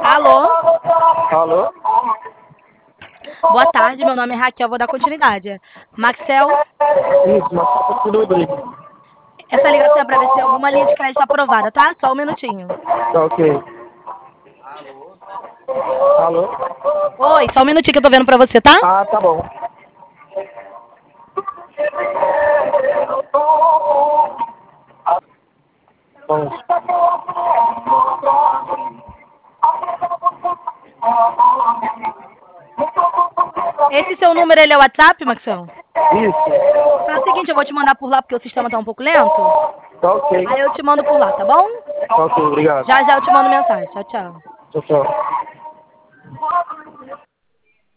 Alô? Alô? Boa tarde, meu nome é Raquel, vou dar continuidade. Maxel, Isso, mas só pra tudo bem. essa ligação é para ver se tem alguma linha de crédito aprovada, tá? Só um minutinho. Tá ok. Alô? Oi, só um minutinho que eu tô vendo pra você, tá? Ah, tá bom. Bom, Esse seu número, ele é o WhatsApp, Maxel? isso. Faz o seguinte, eu vou te mandar por lá porque o sistema tá um pouco lento. Tá ok. Aí eu te mando por lá, tá bom? Tá ok, obrigado. Já já eu te mando mensagem. Tchau, tchau. Tchau, tchau.